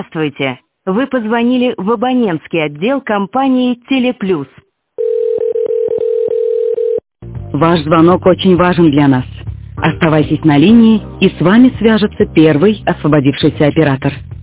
Здравствуйте. Вы позвонили в абонентский отдел компании «Телеплюс». Ваш звонок очень важен для нас. Оставайтесь на линии, и с вами свяжется первый освободившийся оператор.